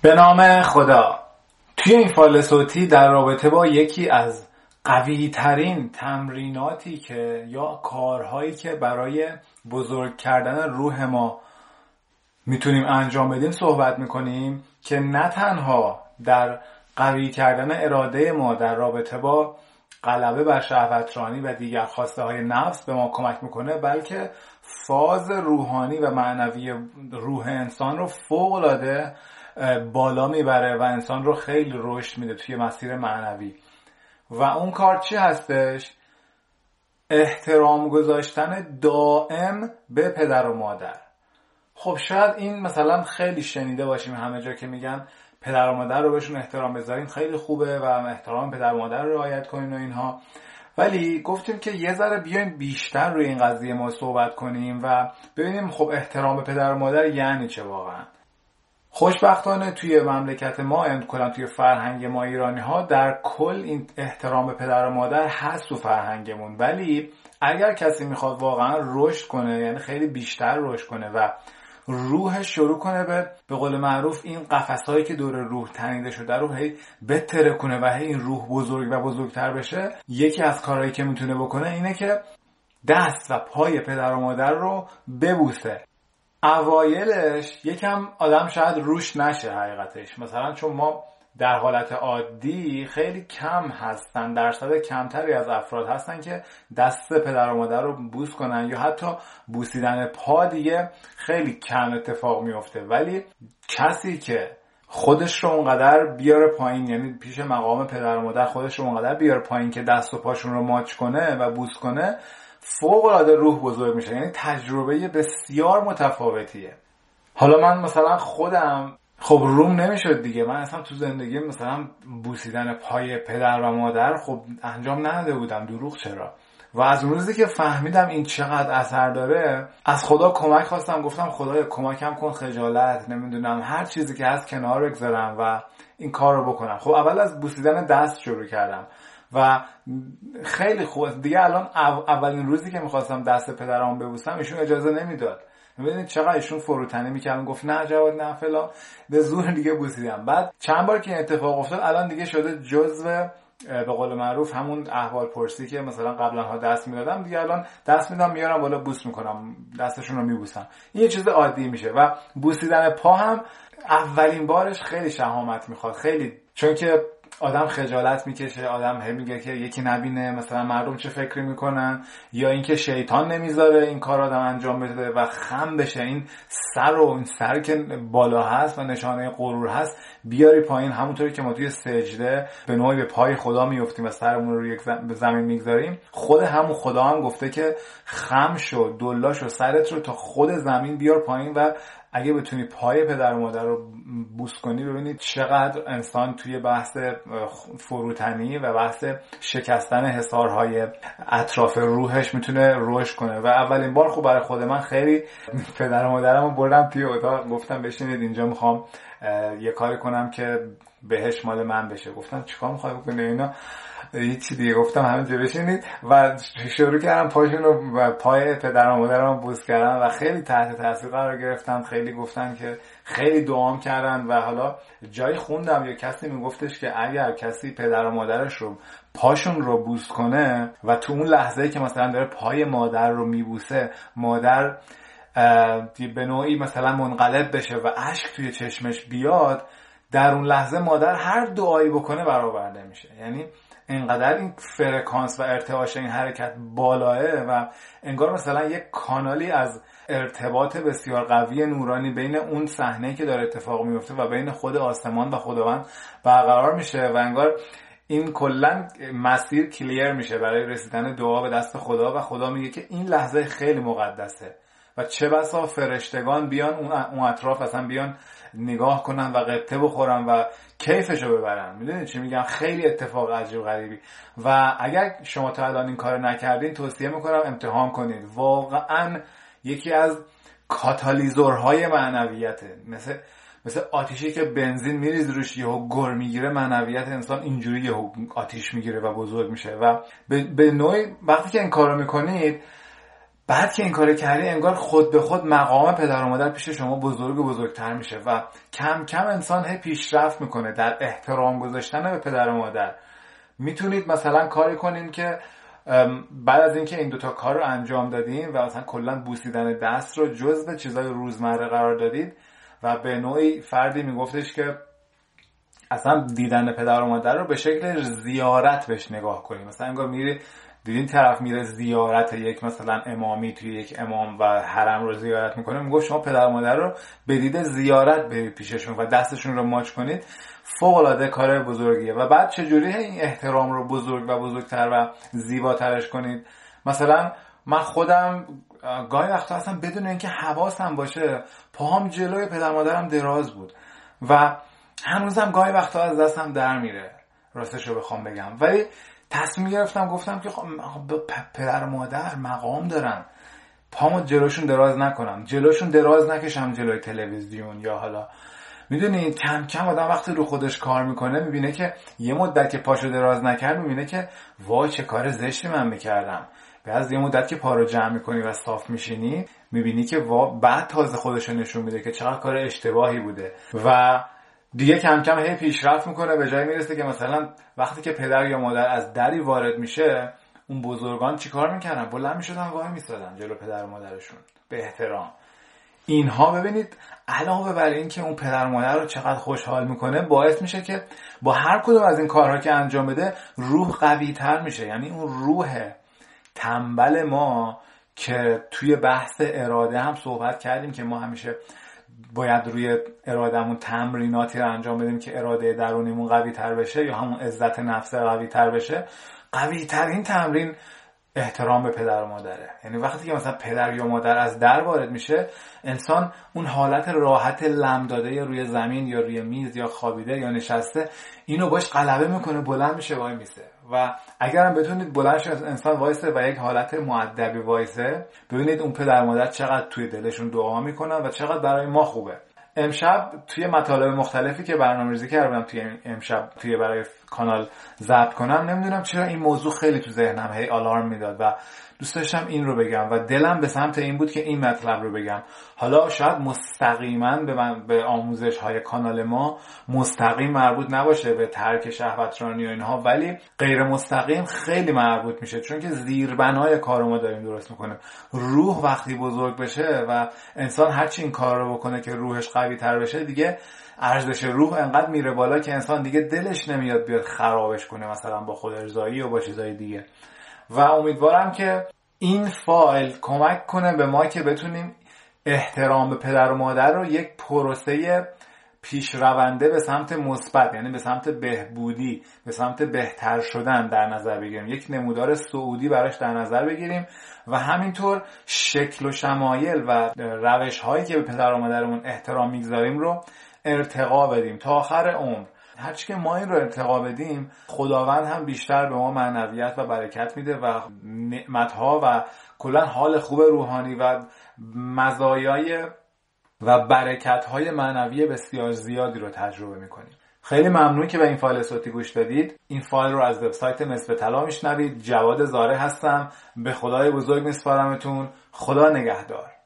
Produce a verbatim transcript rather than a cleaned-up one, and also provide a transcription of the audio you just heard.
به نام خدا. توی این فایل صوتی در رابطه با یکی از قوی ترین تمریناتی که یا کارهایی که برای بزرگ کردن روح ما میتونیم انجام بدیم صحبت میکنیم که نه تنها در قوی کردن اراده ما در رابطه با غلبه بر شهوترانی و دیگر خواسته های نفس به ما کمک میکنه، بلکه فاز روحانی و معنوی روح انسان رو فوق العاده بالا میبره و انسان رو خیلی رشد میده توی مسیر معنوی. و اون کار چی هستش؟ احترام گذاشتن دائم به پدر و مادر. خب شاید این مثلا خیلی شنیده باشیم همه جا که میگن پدر و مادر رو بهشون احترام بذارین، خیلی خوبه و احترام پدر و مادر رو رعایت کنین و اینها، ولی گفتیم که یه ذره بیایم بیشتر روی این قضیه ما صحبت کنیم و ببینیم خب احترام به پدر و مادر یعنی چه واقعا. خوشبختانه توی مملکت ما، یعنی کلا توی فرهنگ ما ایرانی ها، در کل این احترام به پدر و مادر هست تو فرهنگمون، ولی اگر کسی میخواد واقعا رشد کنه، یعنی خیلی بیشتر رشد کنه و روح شروع کنه به به قول معروف این قفسهایی که دور روح تنیده شده رو هی بتره کنه و هی این روح بزرگ و بزرگتر بشه، یکی از کارهایی که میتونه بکنه اینه که دست و پای پدر و مادر رو ببوسه. اوایلش یکم آدم شاید روش نشه حقیقتش، مثلا چون ما در حالت عادی خیلی کم هستن، درصد کمتری از افراد هستن که دست پدر و مادر رو بوس کنن، یا حتی بوسیدن پا دیگه خیلی کم اتفاق میفته. ولی کسی که خودش رو اونقدر بیاره پایین، یعنی پیش مقام پدر و مادر خودش رو اونقدر بیاره پایین که دست و پاشون رو ماچ کنه و بوس کنه، فوق العاده روح بزرگ میشه. یعنی تجربه بسیار متفاوتیه. حالا من مثلا خودم خب روم نمیشد دیگه، من اصلا تو زندگی مثلا بوسیدن پای پدر و مادر خب انجام نداده بودم، دروغ چرا. و از اون روزی که فهمیدم این چقدر اثر داره، از خدا کمک خواستم، گفتم خدایا کمکم کن، خجالت نمیدونم هر چیزی که هست کنار بگذارم و این کار رو بکنم. خب اول از بوسیدن دست شروع کردم و خیلی خوب دیگه. الان اولین روزی که میخواستم دست پدرام ببوسم ایشون اجازه نمیداد. ببینید چقدر ایشون فروتنی میکردن، گفت نه جواد نه فلان، به زور دیگه بوسیدم. بعد چند بار که این اتفاق افتاد الان دیگه شده جزو به قول معروف همون احوال پرسی که مثلا قبلا ها دست میدادم، دیگه الان دست میدم میارم بالا بوس میکنم، دستشون رو میبوسم. این یه چیز عادی میشه. و بوسیدن پا هم اولین بارش خیلی شهامت میخواد، خیلی، چون که آدم خجالت میکشه، آدم هم میگه که یکی نبینه مثلا مردم چه فکری میکنن، یا اینکه شیطان نمیذاره این کار آدم انجام بده و خم بشه، این سر و این سر که بالا هست و نشانه غرور هست بیاری پایین، همونطوری که ما توی سجده به نوعی به پای خدا میافتیم و سرمون رو روی زمین میگذاریم، خود همون خدا هم گفته که خم شو، دلا شو، سرت رو تا خود زمین بیار پایین و اگه بتونی پای پدر و مادر رو بوس کنی، ببینید چقدر انسان توی بحث فروتنی و بحث شکستن حصارهای اطراف روحش میتونه رشد کنه. و اولین بار خب برای خود من خیلی پدر و مادرم رو بردم توی اتاق، گفتم بشینید اینجا، میخوام یه کاری کنم که بهش مال من بشه. گفتم چیکار میخوای بکنی اینا؟ هیچی دیگه، گفتم همینجا بشینید و شروع کردم پاشون رو و پای پدر و مادرم بوس کردم و خیلی تحت تاثیر قرار گرفتم. خیلی گفتن که خیلی دعام کردن و حالا جایی خوندم یا کسی میگفتش که اگر کسی پدر و مادرش رو پاشون رو بوس کنه و تو اون لحظه‌ای که مثلا داره پای مادر رو میبوسه، مادر به نوعی مثلا منقلب بشه و اشک توی چشمش بیاد، در اون لحظه مادر هر دعایی بکنه برآورده میشه. یعنی اینقدر این فرکانس و ارتعاش این حرکت بالاه و انگار مثلا یک کانالی از ارتباط بسیار قوی نورانی بین اون صحنه‌ای که داره اتفاق میفته و بین خود آسمان و خداوند برقرار میشه و انگار این کلا مسیر کلیر میشه برای رسیدن دعا به دست خدا و خدا میگه که این لحظه خیلی مقدسه و چه بسا فرشتگان بیان اون اطراف اصلا بیان نگاه کنن و قبطه بخورن و کیفشو ببرن. میدونید چی میگم؟ خیلی اتفاق عجیب غریبی. و اگر شما تا الان این کار نکردین توصیه میکنم امتحان کنید. واقعا یکی از کاتالیزورهای معنویته، مثل مثل آتیشی که بنزین میریز روش یهو گر میگیره، معنویت انسان اینجوری یهو آتیش میگیره و بزرگ میشه. و به, به نوعی وقتی که این کارو میکنید بعد که این کار کردی انگار خود به خود مقام پدر و مادر پیش شما بزرگ و بزرگتر میشه و کم کم انسان هی پیشرفت میکنه در احترام گذاشتن به پدر و مادر. میتونید مثلا کاری کنین که بعد از اینکه این دوتا کار رو انجام دادین و مثلا کلا بوسیدن دست رو جزء چیزای روزمره قرار دادید و به نوعی فردی میگفتش که اصلا دیدن پدر و مادر رو به شکل زیارت بهش نگاه کنید. مثلا انگار میری دیدین طرف میره زیارت یک مثلا امامی توی یک امام و حرم رو زیارت میکنه، میگه شما پدر و مادر رو به دید زیارت برید پیششون و دستشون رو ماچ کنید، فوق العاده کار بزرگیه. و بعد چجوری این احترام رو بزرگ و بزرگتر و زیباترش کنید؟ مثلا من خودم گاهی وقتا اصلا بدون اینکه حواسم باشه پاهام جلوی پدر مادرم دراز بود و هنوزم گاهی وقتا از دستم در میره، راستش رو بخوام بگم. ولی تصمیم گرفتم گفتم که خب پدر مادر مقام دارن، پامو جلوشون دراز نکنم، جلوشون دراز نکشم جلوی تلویزیون. یا حالا میدونید کم کم آدم وقتی رو خودش کار میکنه میبینه که یه مدت که پاشو دراز نکرد میبینه که وای چه کار زشتی من میکردم. بعد یه مدت که پا رو جمع میکنی و صاف میشینی میبینی که وا بعد تازه خودشو نشون میده که چقدر کار اشتباهی بوده و دیگه کم کم هی پیشرفت میکنه به جایی میرسه که مثلا وقتی که پدر یا مادر از دری وارد میشه، اون بزرگان چیکار میکردن؟ بلند میشدن وای میسادن جلو پدر و مادرشون به احترام. اینها ببینید علاوه بر این که اون پدر و مادر رو چقدر خوشحال میکنه، باعث میشه که با هر کدوم از این کارها که انجام بده روح قوی تر میشه. یعنی اون روح تنبل ما که توی بحث اراده هم صحبت کردیم که ما همیشه باید روی ارادهمون تمریناتی رو انجام بدیم که اراده درونیمون قوی تر بشه یا همون عزت نفس قوی تر بشه. قوی ترین تمرین احترام به پدر و مادره. یعنی وقتی که مثلا پدر یا مادر از در وارد میشه، انسان اون حالت راحت لم داده روی زمین یا روی میز یا خوابیده یا نشسته اینو باش غلبه میکنه، بلند میشه وای میسه. و اگرم بتونید بلند شه انسان وایسه و یک حالت مؤدبی وایسه، ببینید اون پدر و مادر چقدر توی دلشون دعا میکنن و چقدر برای ما خوبه. امشب توی مطالب مختلفی که برنامه‌ریزی کردم توی امشب توی برای کانال ضبط کنم، نمیدونم چرا این موضوع خیلی تو ذهنم هی آلارم میداد و دوست داشتم این رو بگم و دلم به سمت این بود که این مطلب رو بگم. حالا شاید مستقیما به من به آموزش های کانال ما مستقیم مربوط نباشه به ترک شهوترانی و اینها، ولی غیر مستقیم خیلی مربوط میشه، چون که زیربنای کار ما داریم درست میکنیم. روح وقتی بزرگ بشه و انسان هرچی این کار رو بکنه که روحش قوی تر بشه، دیگه ارزش روح انقدر میره بالا که انسان دیگه دلش نمیاد بیاد خرابش کنه مثلا با خود ارضایی و با چیزای دیگه. و امیدوارم که این فایل کمک کنه به ما که بتونیم احترام به پدر و مادر رو یک پروسه پیشرونده به سمت مثبت، یعنی به سمت بهبودی، به سمت بهتر شدن در نظر بگیریم، یک نمودار صعودی براش در نظر بگیریم و همینطور شکل و شمایل و روش هایی که به پدر و مادرمون احترام میگذاریم رو ارتقا بدیم تا آخر عمر. هرچی که ما این رو ارتقا بدیم، خداوند هم بیشتر به ما معنویت و برکت میده و نعمتها و کلا حال خوب روحانی و مزایای و برکت‌های معنوی بسیار زیادی رو تجربه میکنیم. خیلی ممنون که به این فایل صوتی گوش دادید. این فایل رو از وبسایت مصر طلا میشنوید. جواد زاره هستم. به خدای بزرگ میسپارمتون. خدا نگهدار.